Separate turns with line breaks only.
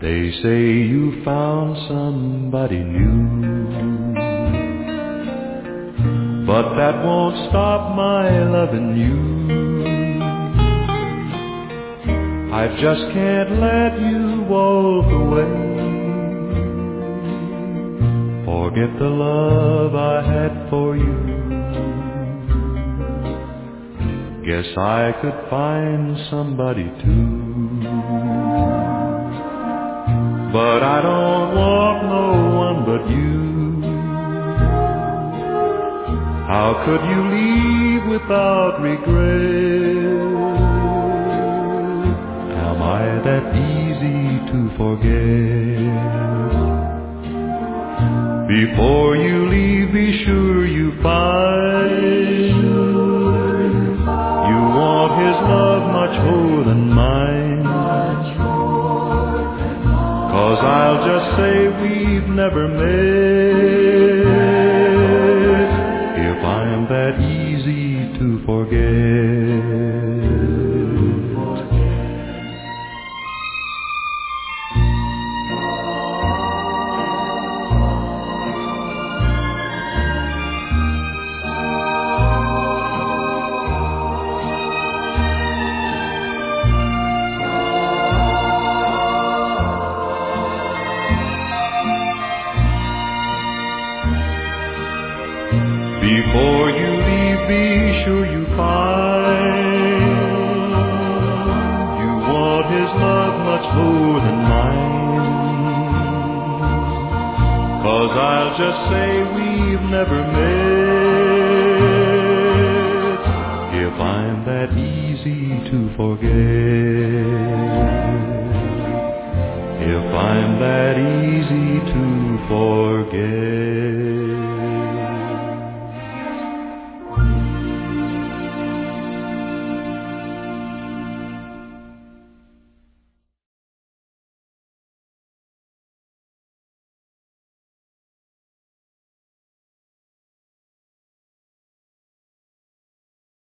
They say you found somebody new, but that won't stop my loving you. I just can't let you walk away, forget the love I had for you. Guess I could find somebody too, but I don't want no one but you. How could you leave without regret? Am I that easy to forget? Before you leave, be sure you find you want his love much more than mine. 'Cause I'll just say we've never met, if I'm that easy to forget. Before you leave, be sure you find you want his love much more than mine. 'Cause I'll just say we've never met, if I'm that easy to forget, if I'm that easy to forget.